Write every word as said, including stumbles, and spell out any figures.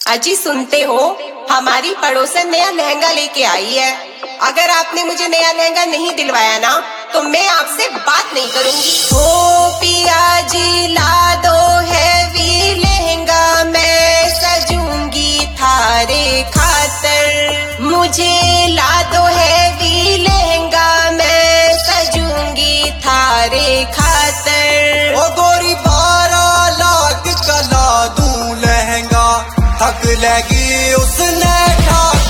अजी सुनते हो, हमारी पड़ोसन नया लहंगा लेके आई है। अगर आपने मुझे नया लहंगा नहीं दिलवाया ना तो मैं आपसे बात नहीं करूंगी। ओ पिया जी ला दो हैवी लहंगा, मैं सजूंगी थारे खातर। मुझे ला दो हैवी लहंगा, मैं सजूंगी थारे खातर। ओ गोरी बारह लाख का ला दूं लहंगा, थक लगी उसने ठा